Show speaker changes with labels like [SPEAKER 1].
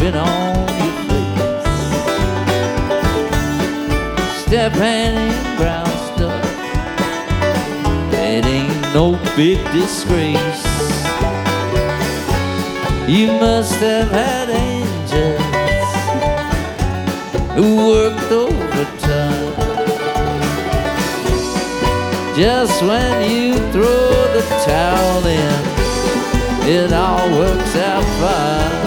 [SPEAKER 1] washing on your face. Step hand in brown stuff, that ain't no big disgrace. You must have had angels who worked overtime. Just when you throw the towel in, it all works out fine.